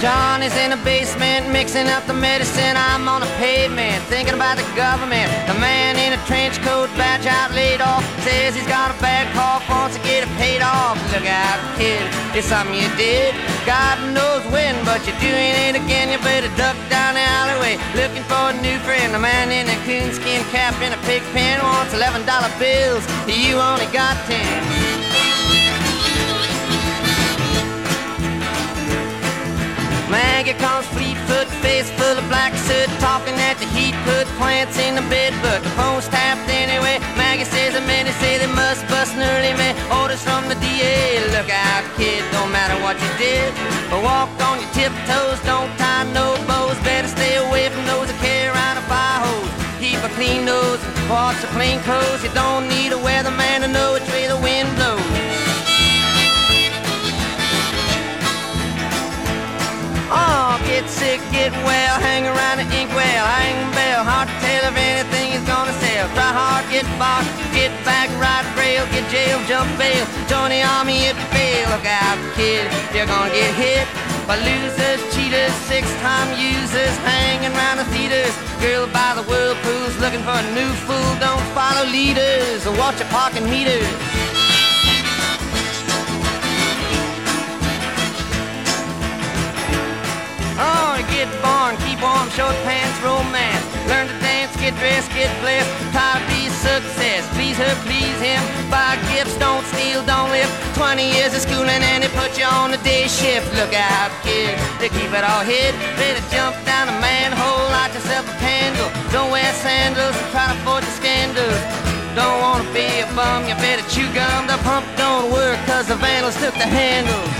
Johnny's in the basement mixing up the medicine. I'm on the pavement thinking about the government. The man in a trench coat, badge out, laid off, says he's got a bad cough, wants to get it paid off. Look out, kid, it's something you did, God knows when, but you're doing it again. You better duck down the alleyway looking for a new friend. The man in a coonskin cap and a pig pen wants $11 bills, you only got 10. Maggie comes fleet-foot, face full of black soot, talking at the heat, put plants in the bed, but the phone's tapped anyway. Maggie says the men say they must bust an early man. Orders from the DA, look out kid, don't matter what you did, but walk on your tiptoes, don't tie no bows. Better stay away from those that carry around a fire hose. Keep a clean nose and wash your plain clothes. You don't need a weatherman to know which way the wind blows. Oh, get sick, get well, hang around the inkwell, hang bell, hard to tell if anything is gonna sell. Try hard, get boxed, get back, ride rail, get jail, jump bail, join the army if you fail. Look out, kid, you're gonna get hit by losers, cheaters, six-time users, hanging around the theaters. Girl by the whirlpools, looking for a new fool. Don't follow leaders or watch your parking meters. Oh, get born, keep warm, short pants, romance. Learn to dance, get dressed, get blessed. Try to be a success, please her, please him. Buy gifts, don't steal, don't live. 20 years of schooling and they put you on the day shift. Look out, kid, they keep it all hid. Better jump down a manhole, light yourself a candle. Don't wear sandals, try to avoid the scandals. Don't wanna be a bum, you better chew gum. The pump don't work cause the vandals took the handle.